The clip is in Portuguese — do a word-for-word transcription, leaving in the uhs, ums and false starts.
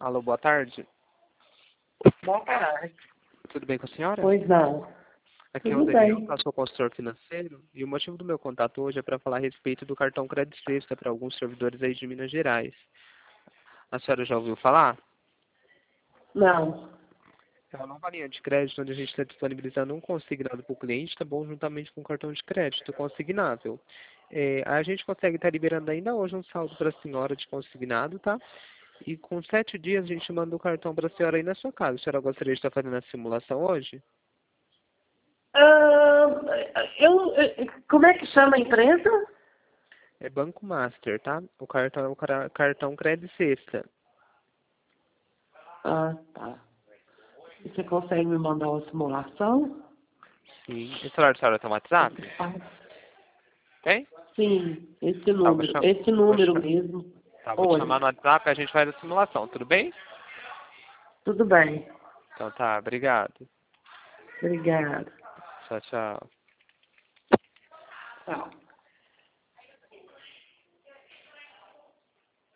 Alô, boa tarde. Boa tarde. Tudo bem com a senhora? Pois não. Aqui é o Tudo Daniel, bem. eu sou consultor financeiro, e o motivo do meu contato hoje é para falar a respeito do cartão Crédito Sexta para alguns servidores aí de Minas Gerais. A senhora já ouviu falar? Não. É uma nova linha de crédito onde a gente está disponibilizando um consignado para o cliente, tá bom? Juntamente com um cartão de crédito consignável. É, a gente consegue estar liberando ainda hoje um saldo para a senhora de consignado, tá? E com sete dias a gente manda o cartão para a senhora aí na sua casa. A senhora gostaria de estar fazendo a simulação hoje? Ah, eu, eu- como é que chama a empresa? É Banco Master, tá? O cartão é o cara- cartão Crédito Sexta. Ah, tá. E você consegue me mandar uma simulação? Sim. Esse celular da senhora tem WhatsApp? Ah, Tem? sim, esse Tá, vou, número. cham Esse vou, número cha- mesmo. tá, vou te Oi, chamar no WhatsApp e a gente faz a simulação, tudo bem? tudo bem. Então tá, obrigado. Obrigada. Tchau, tchau. Tchau.